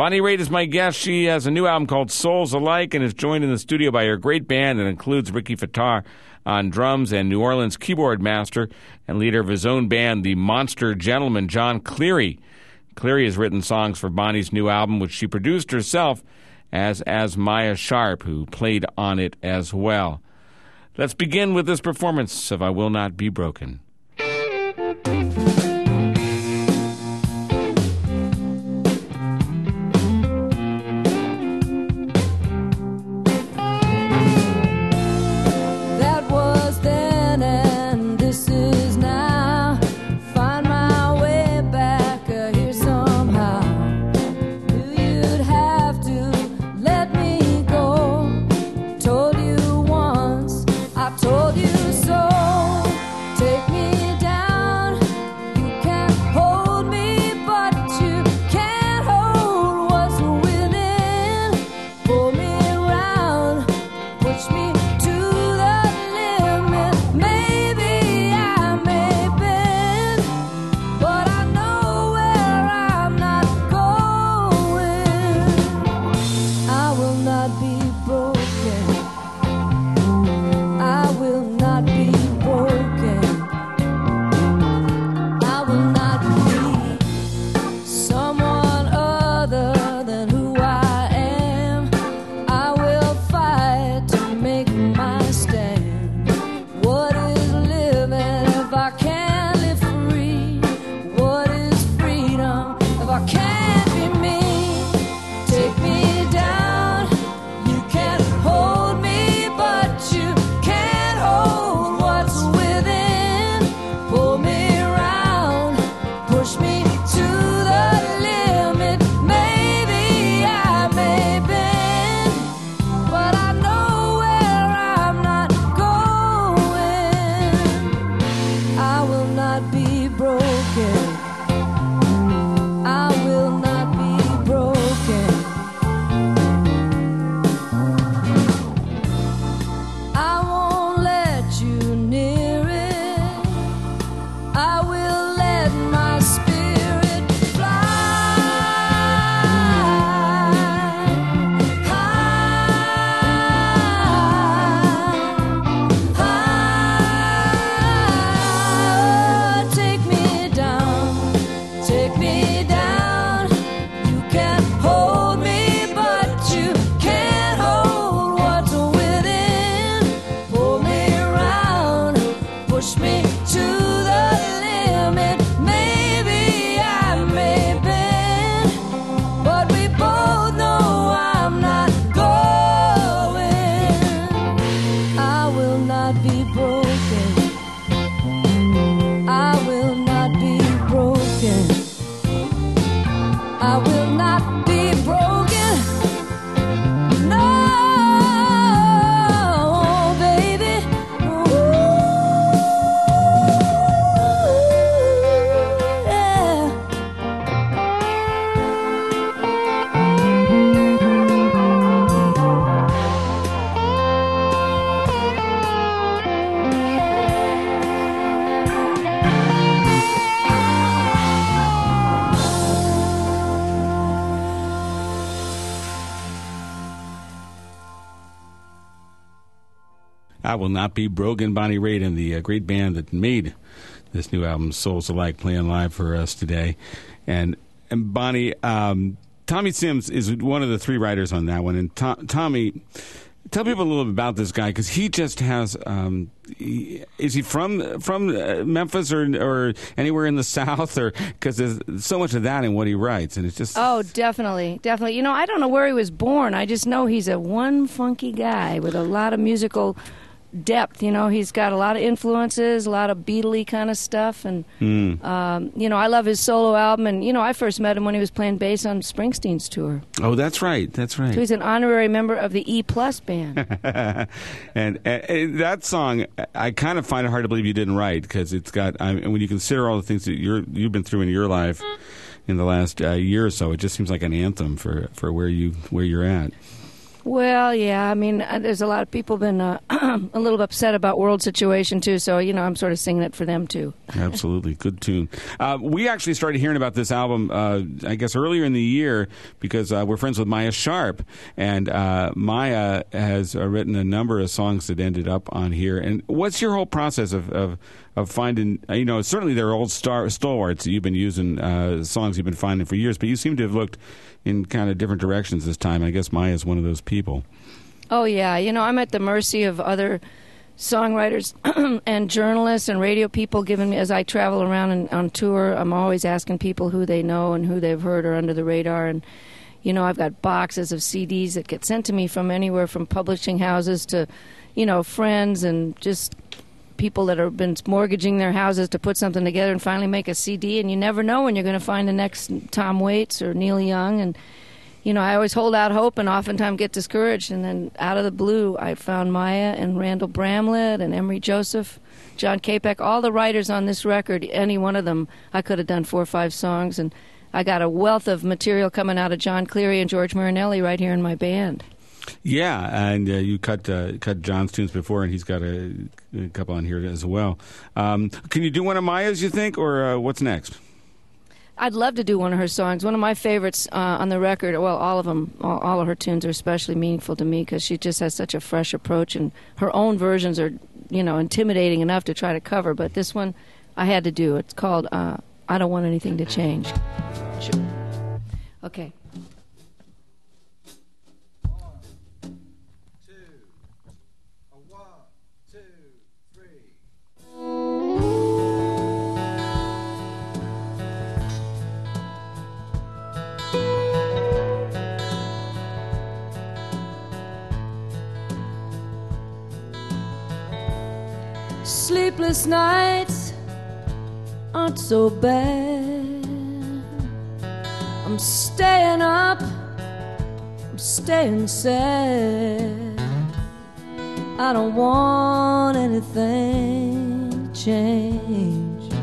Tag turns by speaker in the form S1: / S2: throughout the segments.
S1: Bonnie Raitt is my guest. She has a new album called Souls Alike and is joined in the studio by her great band that includes Ricky Fataar on drums and New Orleans keyboard master and leader of his own band, the Monster Gentleman, John Cleary. Cleary has written songs for Bonnie's new album, which she produced herself, as Maya Sharp, who played on it as well. Let's begin with this performance of I Will Not Be Broken. I Will Not Be Broken, Bonnie Raitt, and the great band that made this new album, Souls Alike, playing live for us today. And Bonnie, Tommy Sims is one of the three writers on that one. And Tommy, tell people a little bit about this guy, because he just has. Is he from Memphis or anywhere in the South? Or because there's so much of that in what he writes, and it's just.
S2: Oh, definitely. You know, I don't know where he was born. I just know he's a one funky guy with a lot of musical depth. You know, he's got a lot of influences, a lot of Beatle-y kind of stuff, and you know, I love his solo album. And you know, I first met him when he was playing bass on Springsteen's tour.
S1: Oh, that's right, that's right.
S2: So he's an honorary member of the E Plus band.
S1: and that song, I kind of find it hard to believe you didn't write, because it's got. When you consider all the things that you've been through in your life in the last year or so, it just seems like an anthem for where you're at.
S2: Well, yeah. I mean, there's a lot of people been a little upset about world situation too. So I'm sort of singing it for them too.
S1: Absolutely, good tune. We actually started hearing about this album, I guess, earlier in the year because we're friends with Maya Sharp, and Maya has written a number of songs that ended up on here. And what's your whole process of finding? Certainly there are old stalwarts that you've been using, songs you've been finding for years, but you seem to have looked in kind of different directions this time. I guess Maya is one of those people.
S2: Oh, yeah. I'm at the mercy of other songwriters and journalists and radio people giving me, as I travel around and on tour, I'm always asking people who they know and who they've heard are under the radar. And, I've got boxes of CDs that get sent to me from anywhere from publishing houses to, friends and just people that have been mortgaging their houses to put something together and finally make a CD, and you never know when you're going to find the next Tom Waits or Neil Young. And I always hold out hope and oftentimes get discouraged, and then out of the blue I found Maya and Randall Bramlett and Emery Joseph, John Capek, all the writers on this record. Any one of them I could have done 4 or 5 songs, and I got a wealth of material coming out of John Cleary and George Marinelli right here in my band.
S1: Yeah, and you cut John's tunes before, and he's got a couple on here as well. Can you do one of Maya's, you think, or what's next?
S2: I'd love to do one of her songs. One of my favorites on the record, well, all of them, all of her tunes are especially meaningful to me because she just has such a fresh approach, and her own versions are, intimidating enough to try to cover. But this one I had to do. It's called I Don't Want Anything to Change. Sure. Okay. Sleepless nights aren't so bad. I'm staying up, I'm staying sad. I don't want anything to change.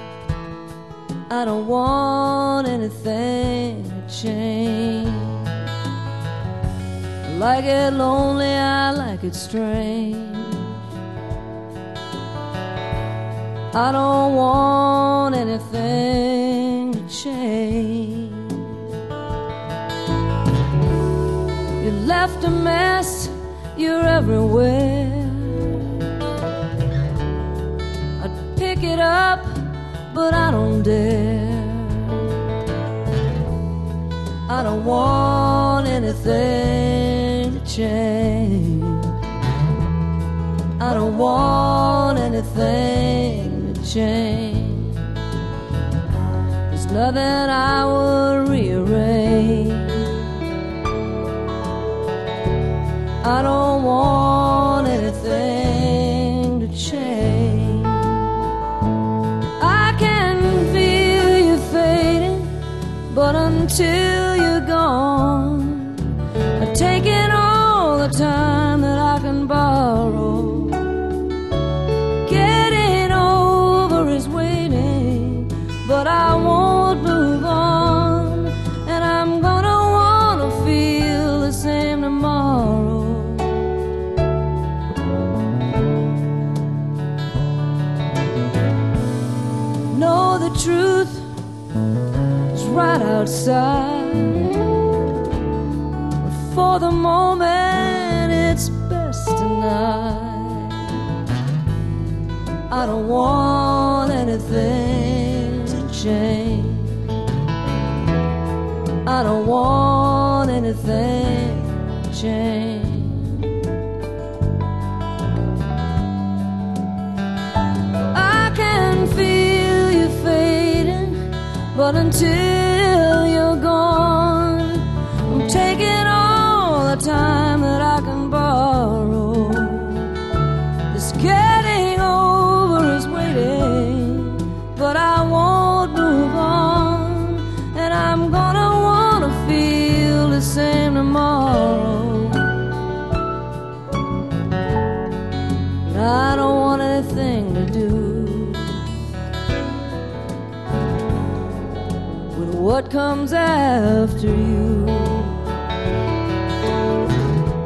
S2: I don't want anything to change. I like it lonely, I like it strange. I don't want anything to change. You left a mess, you're everywhere. I'd pick it up, but I don't dare. I don't want anything to change. I don't want anything change. There's nothing I would rearrange. I don't want anything to change. I can feel you fading, but until you're gone, I'm taking all the time that I can borrow. But I won't move on, and I'm gonna wanna feel the same tomorrow. Know the truth is right outside, but for the moment it's best tonight. I don't want anything change. I don't want anything to change. I can feel you fading, but until you're gone, I'm taking all the time that I can borrow. This getting over is waiting, but I won't move on, and I'm gonna wanna feel the same tomorrow. But I don't want anything to do with what comes after you.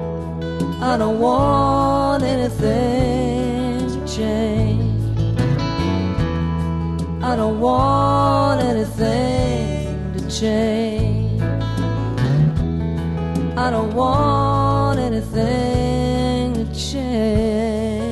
S2: I don't want anything to change. I don't want anything to change. I don't want anything to change.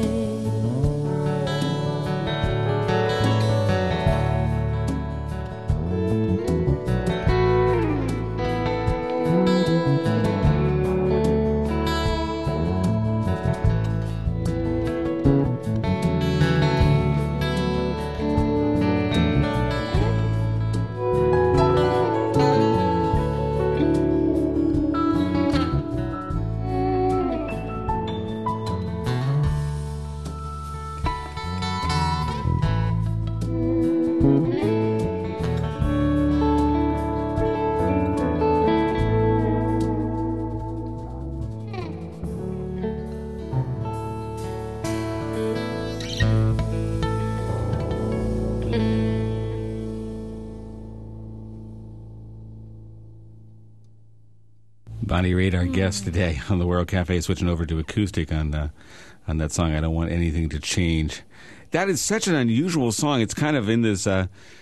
S1: Bonnie Raitt, our guest today on the World Cafe, switching over to acoustic on that song, I Don't Want Anything to Change. That is such an unusual song. It's kind of in this,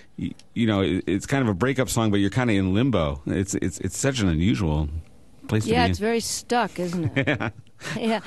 S1: it's kind of a breakup song, but you're kind of in limbo. It's such an unusual place to be.
S2: Yeah, it's very stuck, isn't it? Yeah,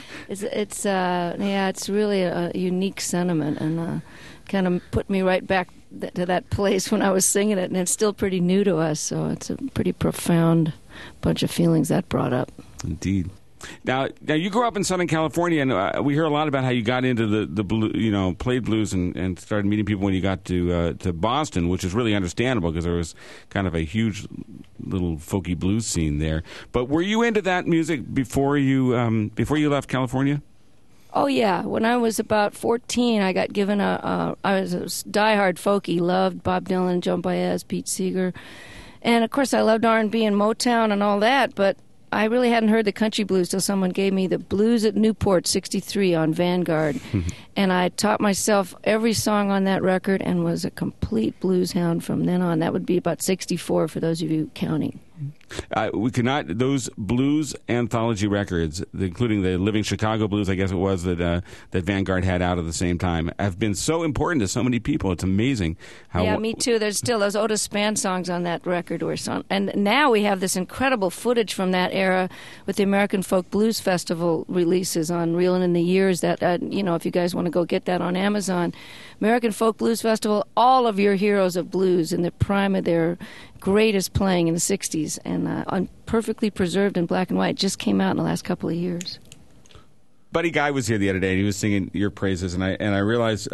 S2: it's really a unique sentiment, and kind of put me right back to that place when I was singing it, and it's still pretty new to us, so it's a pretty profound bunch of feelings that brought up.
S1: Indeed. Now you grew up in Southern California, and we hear a lot about how you got into the blue, played blues and started meeting people when you got to Boston, which is really understandable because there was kind of a huge little folky blues scene there. But were you into that music before you left California?
S2: Oh yeah, when I was about 14, I got given I was a diehard folkie, loved Bob Dylan, Joan Baez, Pete Seeger, and of course I loved R&B and Motown and all that, but I really hadn't heard the country blues till someone gave me the Blues at Newport '63 on Vanguard, and I taught myself every song on that record and was a complete blues hound from then on. That would be about '64 for those of you counting.
S1: We could not, those blues anthology records, including the Living Chicago Blues, I guess it was, that Vanguard had out at the same time, have been so important to so many people. It's amazing how...
S2: Yeah, me too. There's still those Otis Spann songs on that record. And now we have this incredible footage from that era with the American Folk Blues Festival releases on Reelin' in the Years that, if you guys want to go get that on Amazon. American Folk Blues Festival, all of your heroes of blues in the prime of their greatest playing in the 60s, and perfectly preserved in black and white, just came out in the last couple of years.
S1: Buddy Guy was here the other day, and he was singing your praises, and I realized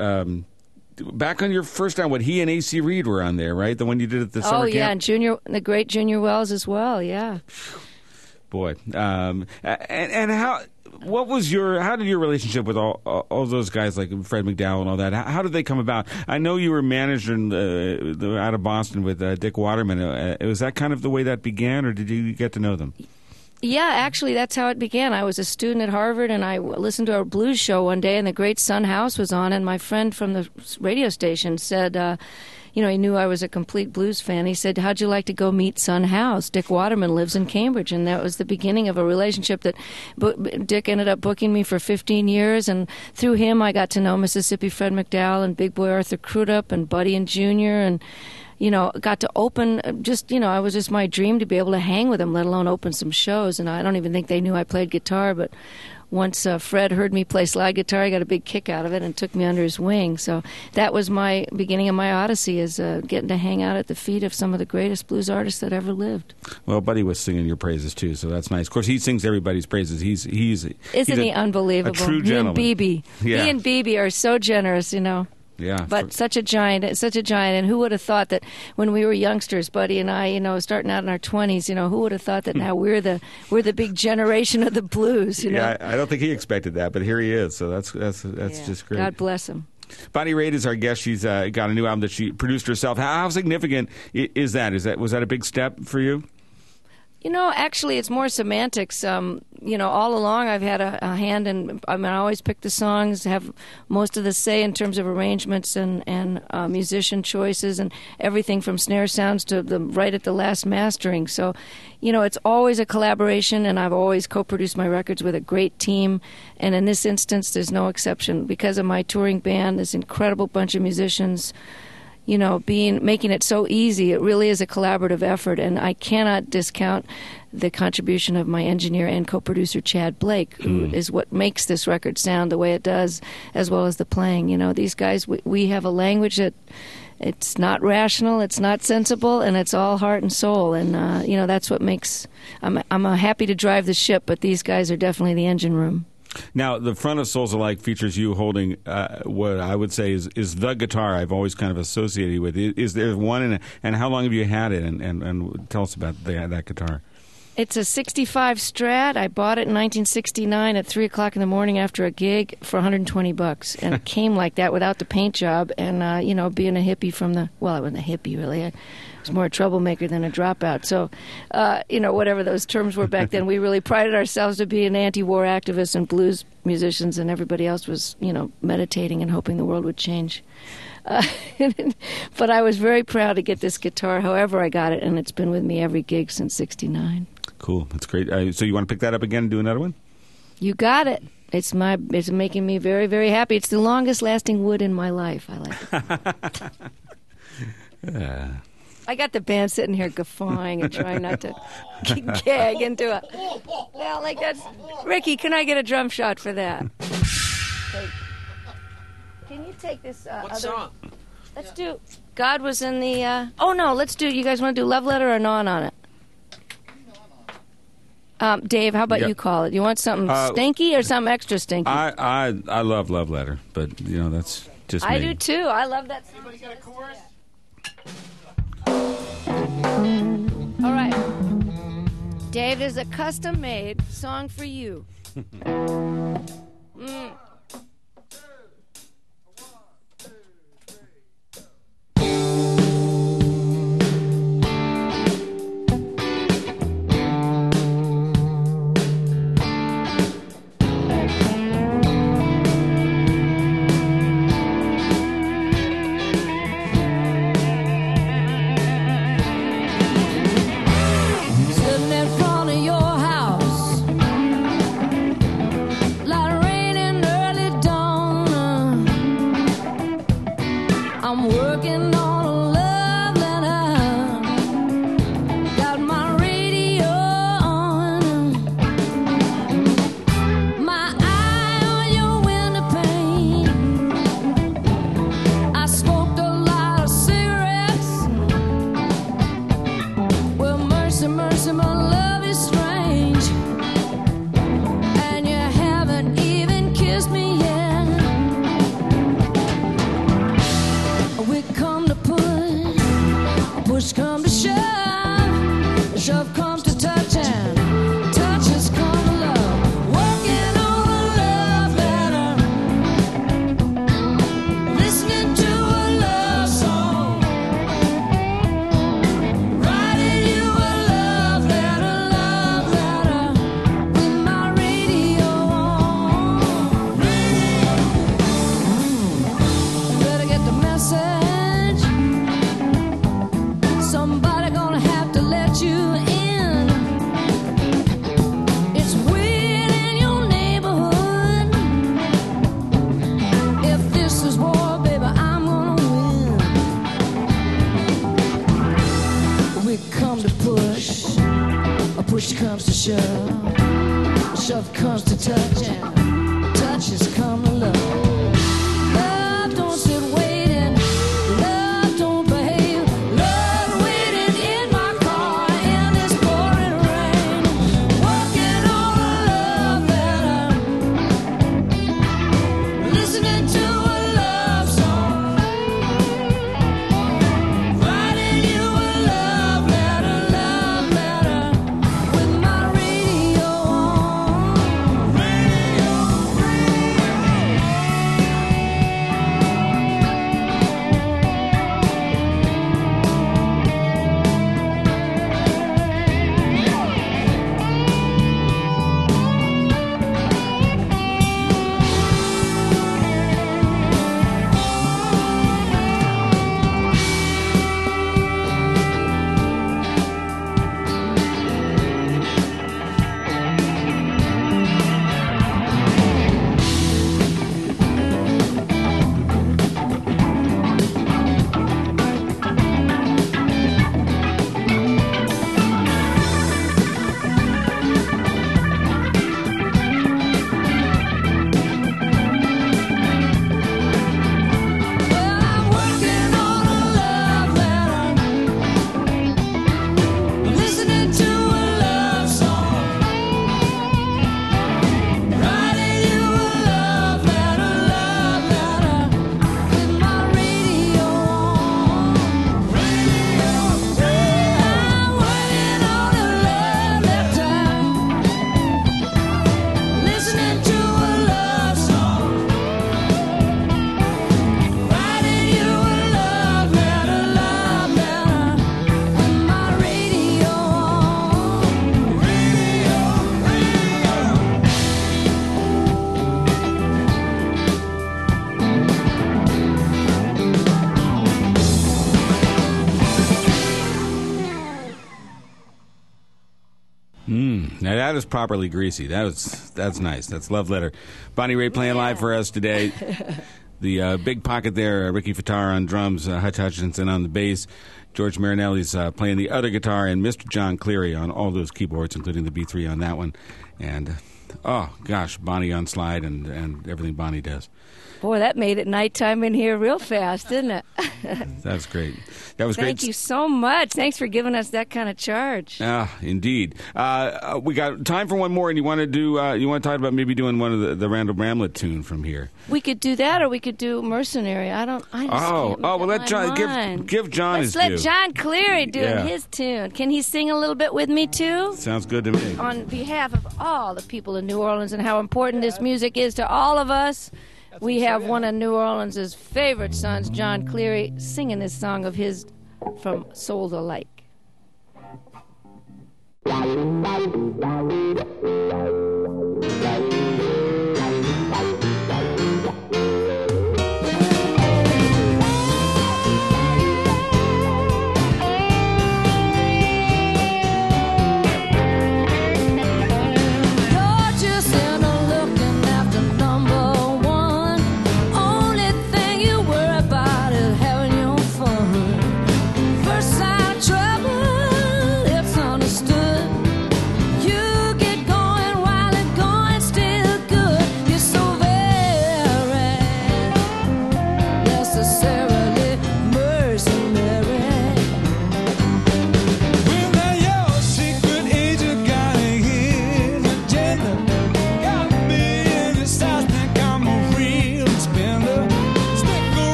S1: back on your first album, he and A.C. Reed were on there, right? The one you did at the summer camp?
S2: Oh, yeah, and the great Junior Wells as well, yeah.
S1: Boy. And how... how did your relationship with all those guys like Fred McDowell and all that, how did they come about? I know you were managed out of Boston with Dick Waterman. Was that kind of the way that began, or did you get to know them?
S2: Yeah, actually, that's how it began. I was a student at Harvard, and I listened to a blues show one day, and The Great Son House was on, and my friend from the radio station said... he knew I was a complete blues fan. He said, how'd you like to go meet Son House? Dick Waterman lives in Cambridge. And that was the beginning of a relationship that Dick ended up booking me for 15 years. And through him, I got to know Mississippi Fred McDowell and Big Boy Arthur Crudup and Buddy and Junior. And, got to open I was just my dream to be able to hang with him, let alone open some shows. And I don't even think they knew I played guitar, but... Once Fred heard me play slide guitar, he got a big kick out of it and took me under his wing. So that was my beginning of my odyssey, is getting to hang out at the feet of some of the greatest blues artists that ever lived.
S1: Well, Buddy was singing your praises too, so that's nice. Of course, he sings everybody's praises. Isn't he
S2: unbelievable?
S1: A true gentleman.
S2: He and Bebe are so generous,
S1: Yeah,
S2: but such a giant, and who would have thought that when we were youngsters, Buddy and I, starting out in our 20s, who would have thought that now we're the big generation of the blues,
S1: Yeah, I don't think he expected that, but here he is, so that's just great.
S2: God bless him.
S1: Bonnie Raitt is our guest. She's got a new album that she produced herself. How significant is that? Was that a big step for you?
S2: Actually, it's more semantics. all along I've had a hand in. I always pick the songs, have most of the say in terms of arrangements and musician choices and everything from snare sounds to right at the last mastering. So, it's always a collaboration, and I've always co-produced my records with a great team. And in this instance, there's no exception because of my touring band. This incredible bunch of musicians. Making it so easy. It really is a collaborative effort, and I cannot discount the contribution of my engineer and co-producer Chad Blake, who is what makes this record sound the way it does, as well as the playing. These guys, we have a language that it's not rational, it's not sensible, and it's all heart and soul. And that's what makes. I'm happy to drive the ship, but these guys are definitely the engine room.
S1: Now, the front of Souls Alike features you holding what I would say is the guitar I've always kind of associated with. Is there one, and how long have you had it? And tell us about that guitar.
S2: It's a 65 Strat. I bought it in 1969 at 3 o'clock in the morning after a gig for $120. And it came like that without the paint job. And, being a hippie I wasn't a hippie, really. I was more a troublemaker than a dropout. So, whatever those terms were back then, we really prided ourselves to be an anti-war activists and blues musicians, and everybody else was, meditating and hoping the world would change. But I was very proud to get this guitar, however I got it, and it's been with me every gig since '69.
S1: Cool, that's great. So you want to pick that up again and do another one?
S2: You got it. It's making me very, very happy. It's the longest lasting wood in my life. I like it. I got the band sitting here guffawing and trying not to gag into it. Well, that's Ricky. Can I get a drum shot for that? Can you take this?
S3: What song?
S2: Let's do. God was in the. Let's do. You guys want to do Love Letter or Non on it? Dave, how about you call it? You want something stinky or something extra stinky?
S1: I love Love Letter, but that's just me.
S2: I do too. I love that song.
S3: Anybody got a chorus?
S2: All right. Dave, there's a custom-made song for you.
S4: Push comes to shove, shove comes to touch, and touch has come to love. Love don't sit waiting, love don't behave. Love waiting in my car in this pouring rain, working on a love letter, listening to a love song, writing you a love letter, with my radio on. Radio, radio.
S1: Now that is properly greasy. That's nice. That's Love Letter. Bonnie Raitt playing live for us today. The Big Pocket there, Ricky Fataar on drums, Hutch Hutchinson on the bass, George Marinelli's playing the other guitar, and Mr. John Cleary on all those keyboards, including the B3 on that one. And, oh, gosh, Bonnie on slide and everything Bonnie does.
S2: Boy, that made it nighttime in here real fast, didn't it?
S1: That's great. That was great.
S2: Thank you so much. Thanks for giving us that kind of charge.
S1: Indeed. We got time for one more, and you want to talk about maybe doing one of the Randall Bramlett tune from here.
S2: We could do that, or we could do Mercenary. Well,
S1: let John give John his due.
S2: Let's let John Cleary do his tune. Can he sing a little bit with me too?
S1: Sounds good to me.
S2: On behalf of all the people in New Orleans and how important this music is to all of us, we have one of New Orleans' favorite sons, John Cleary, singing this song of his from Souls Alike.
S4: First sign of trouble, it's understood. You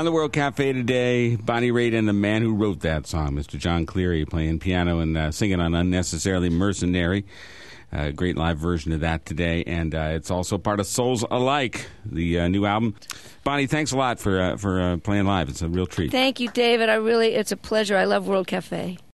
S1: On the World Cafe today, Bonnie Raitt and the man who wrote that song, Mr. John Cleary, playing piano and singing on Unnecessarily Mercenary. Great live version of that today, and it's also part of Souls Alike, the new album. Bonnie, thanks a lot for playing live. It's a real treat.
S2: Thank you, David. It's a pleasure. I love World Cafe.